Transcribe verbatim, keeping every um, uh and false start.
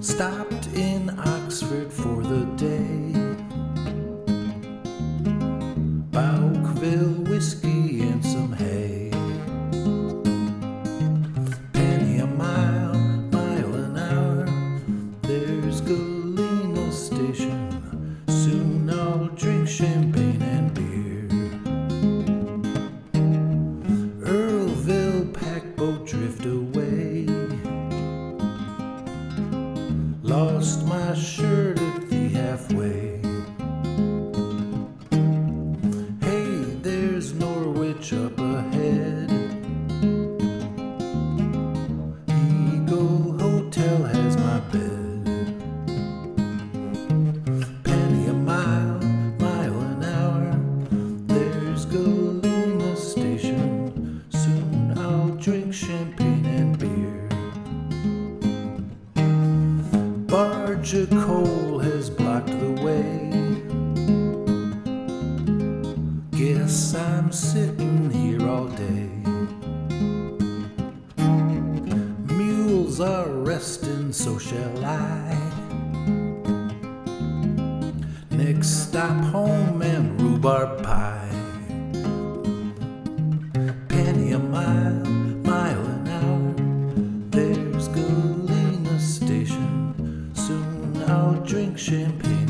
Stopped in Oxford for the day. Bowkville whiskey and some hay. Penny a mile, mile an hour. There's Galena Station. Soon I'll drink champagne and beer. Earlville packboat drift away. Lost my shirt at the halfway. Hey, there's Norwich up ahead. Eagle Hotel has my bed. Penny a mile, mile an hour. There's Galena Station. Soon I'll drink champagne and beer. Barge of coal has blocked the way. Guess I'm sitting here all day. Mules are resting, so shall I. Next stop home and rhubarb pie. Penny a mile, mile an hour. There's Galena Station. Soon I'll drink champagne